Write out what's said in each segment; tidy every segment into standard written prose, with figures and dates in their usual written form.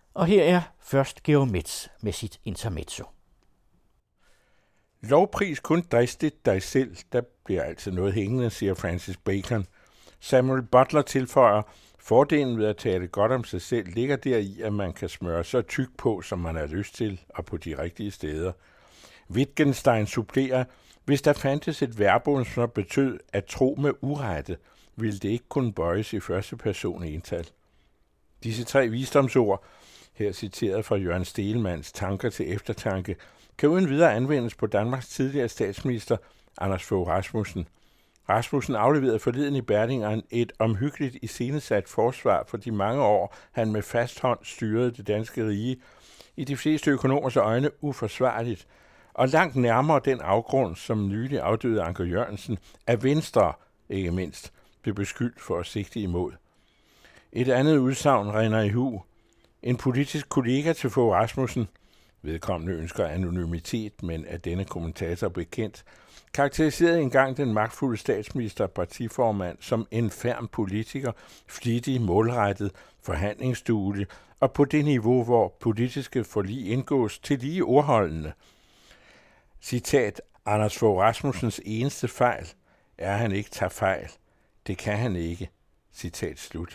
Og her er først Georg Metz med sit intermezzo. Lovpris kun dristigt dig selv, der bliver altid noget hængende, siger Francis Bacon. Samuel Butler tilføjer, fordelen ved at tale godt om sig selv ligger deri, at man kan smøre så tyk på, som man har lyst til, og på de rigtige steder. Wittgenstein supplerer, hvis der fandtes et verbum, som betød at tro med urette, ville det ikke kunne bøjes i første person ental. Disse 3 visdomsord, her citeret fra Jørgen Stegelmanns Tanker til eftertanke, kan uden videre anvendes på Danmarks tidligere statsminister Anders Fogh Rasmussen. Rasmussen afleverede forleden i Berlingeren et omhyggeligt iscenesat forsvar for de mange år, han med fast hånd styrede det danske rige, i de fleste økonomers øjne uforsvarligt, og langt nærmere den afgrund, som nylig afdøde Anker Jørgensen, af Venstre, ikke mindst, blev beskyldt for at sigte imod. Et andet udsagn rinder i hu. En politisk kollega til Fogh Rasmussen, vedkommende ønsker anonymitet, men er denne kommentator bekendt, karakteriserede engang den magtfulde statsminister og partiformand som en færm politiker, flittig, målrettet, forhandlingsduelig og på det niveau, hvor politiske forlig indgås til lige ordholdende. Citat, Anders Fogh Rasmussens eneste fejl er, at han ikke tager fejl. Det kan han ikke. Citat slut.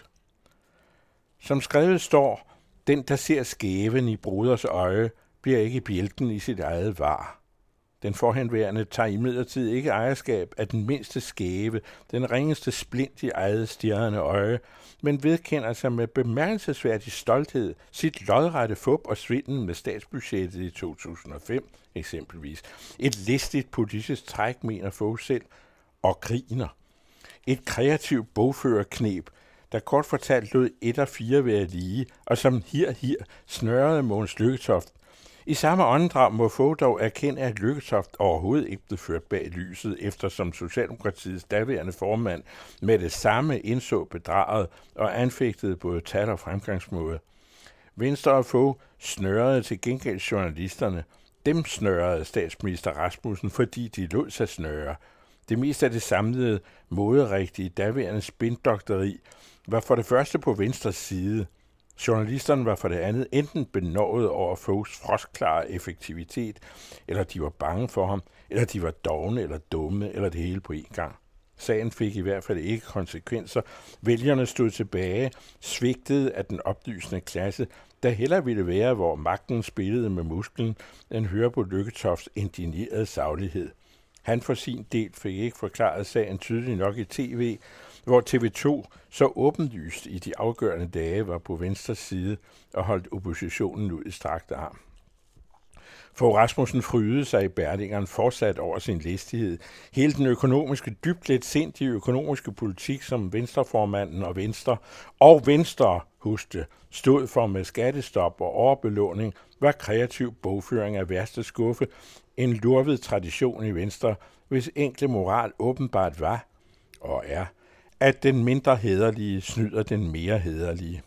Som skrevet står, den, der ser skæven i broders øje, bliver ikke bjælken i sit eget var. Den forhenværende tager imidlertid ikke ejerskab af den mindste skæve, den ringeste splint i eget stirrende øje, men vedkender sig med bemærkelsesværdig stolthed sit lodrette fup og svindel med statsbudgettet i 2005, eksempelvis. Et listigt politisk træk, mener Fogh selv, og griner. Et kreativt bogførerknep, der kort fortalt lod 1 og 4 være lige, og som her snørrede Mogens Lykketoft. I samme åndedrag må Fogh dog erkende, at Lykketoft overhovedet ikke blev ført bag lyset, eftersom Socialdemokratiets daværende formand med det samme indså bedraget og anfægtede både tal og fremgangsmåde. Venstre og Fogh snørrede til gengæld journalisterne. Dem snørrede statsminister Rasmussen, fordi de lod sig snøre. Det meste af det samlede, moderigtige, daværende spindokteri var for det første på Venstres side. Journalisterne var for det andet enten benådet over Foghs frostklare effektivitet, eller de var bange for ham, eller de var dovne eller dumme, eller det hele på én gang. Sagen fik i hvert fald ikke konsekvenser. Vælgerne stod tilbage, svigtede af den oplysende klasse, der hellere ville være, hvor magten spillede med musklen, end høre på Lykketofts indignerede saglighed. Han for sin del fik ikke forklaret sagen tydeligt nok i tv, hvor TV2 så åbenlyst i de afgørende dage var på Venstres side og holdt oppositionen ud i strakt arm. Fogh Rasmussen frydede sig i Berlingeren fortsat over sin listighed. Hele den dybt letsindige økonomiske politik, som Venstreformanden og Venstre stod for med skattestop og overbelåning, var kreativ bogføring af værste skuffe, en lurvet tradition i Venstre, hvis enkle moral åbenbart var og er, at den mindre hæderlige snyder den mere hæderlige.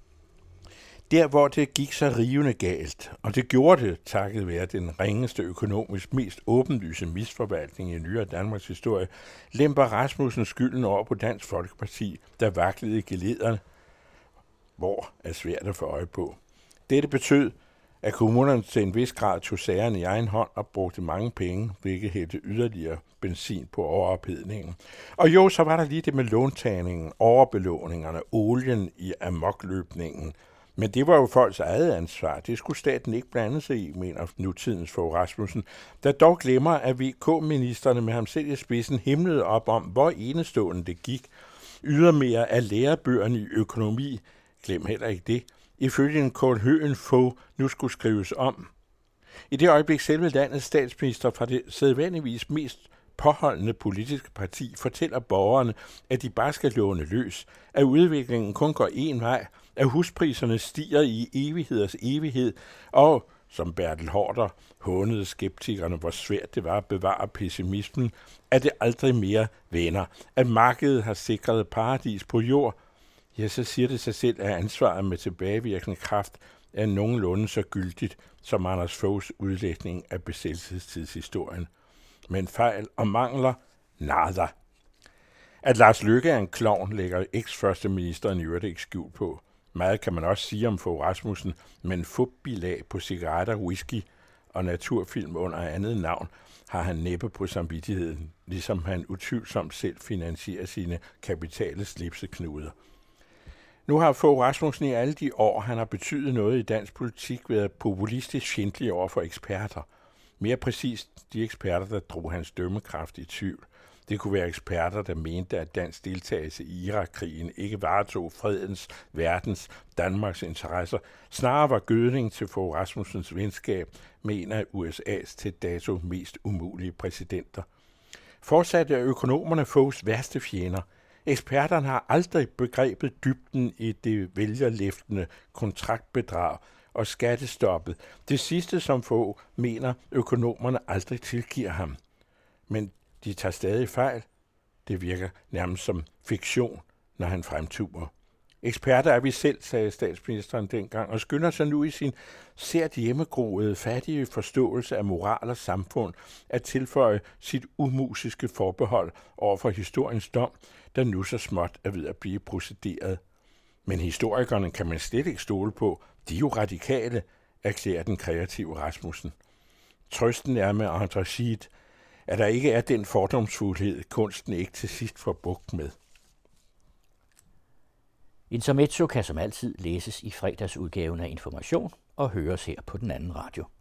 Der, hvor det gik så rivende galt, og det gjorde det takket være den ringeste økonomisk mest åbenlyse misforvaltning i nyere Danmarks historie, lemper Rasmussen skylden over på Dansk Folkeparti, der vaklede i gelederne, hvor er svært at få øje på. Dette betød, at kommunerne til en vis grad tog sagerne i egen hånd og brugte mange penge, hvilket hældte yderligere benzin på overophedningen. Og jo, så var der lige det med låntagningen, overbelåningerne, olien i amokløbningen. Men det var jo folks eget ansvar. Det skulle staten ikke blande sig i, mener nutidens Fogh Rasmussen, der dog glemmer, at VK-ministerne med ham selv i spidsen himlede op om, hvor enestående det gik. Ydermere af lærebøgerne i økonomi, glem heller ikke det, ifølge en Kåre Høen Fogh nu skulle skrives om. I det øjeblik selve landets statsminister fra det sædvanligvis mest påholdende politiske parti fortæller borgerne, at de bare skal låne løs, at udviklingen kun går én vej, at huspriserne stiger i evigheders evighed, og, som Bertel Haarder hånede skeptikerne, hvor svært det var at bevare pessimismen, at det aldrig mere vender, at markedet har sikret paradis på jord, ja, så siger det sig selv, at ansvaret med tilbagevirkende kraft er nogenlunde så gyldigt som Anders Foghs udlægning af besættelsestidshistorien. Men fejl og mangler, nada. At Lars Løkke er en klovn, lægger eks-førsteministeren i øvrigt ikke skjul på. Meget kan man også sige om Fogh Rasmussen, men fupbilag på cigaretter, whisky og naturfilm under andet navn har han næppe på samvittigheden, ligesom han utvivlsomt selv finansierer sine kapitale slipseknuder. Nu har Fogh Rasmussen i alle de år, han har betydet noget i dansk politik, været populistisk fjendtlig over for eksperter. Mere præcist de eksperter, der drog hans dømmekraft i tvivl. Det kunne være eksperter, der mente, at dansk deltagelse i Irakkrigen ikke varetog fredens, verdens, Danmarks interesser. Snarere var gødning til Fogh Rasmussens venskab med en af USA's til dato mest umulige præsidenter. Fortsat er økonomerne Foghs værste fjender. Eksperterne har aldrig begrebet dybden i det vælgerlæftende kontraktbedrag og skattestoppet. Det sidste, som Fogh mener, økonomerne aldrig tilgiver ham. Men de tager stadig fejl. Det virker nærmest som fiktion, når han fremturer. Eksperter er vi selv, sagde statsministeren dengang, og skynder sig nu i sin sært hjemmegroede, fattige forståelse af moral og samfund at tilføje sit umusiske forbehold over for historiens dom, der nu så småt er ved at blive procederet. Men historikerne kan man slet ikke stole på. De er jo radikale, erklærer den kreative Rasmussen. Trøsten er med André Gide, at der ikke er den fordomsfuldhed, kunsten ikke til sidst får bugt med. Intermezzo kan som altid læses i fredagsudgaven af Information og høres her på den anden radio.